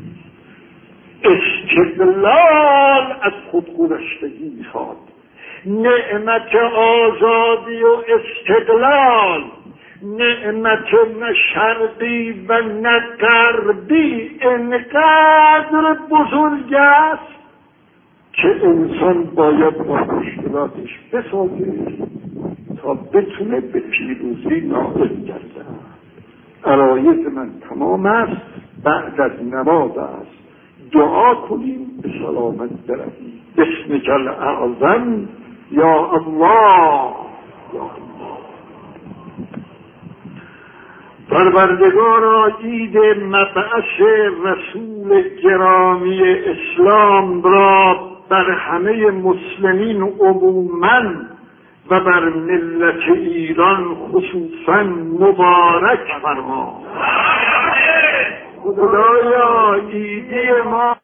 استقلال از خودگذشتگی میخواد. نعمت آزادی و استقلال نعمت نه شرقی و نه غربی انقدر بزرگ است که انسان باید با مشکلاتش بسازه تا بتونه به پیروزی نائل گردد. عرایض من تمام است، بعد از نماز است. دعا کنیم به سلامت برویم. بسمک الاعظم یا الله یا الله. پروردگارا عید مبعث رسول گرامی اسلام را بر همه مسلمین عموماً و بر ملت ایران خصوصاً مبارک فرما. خدایا ایدی ما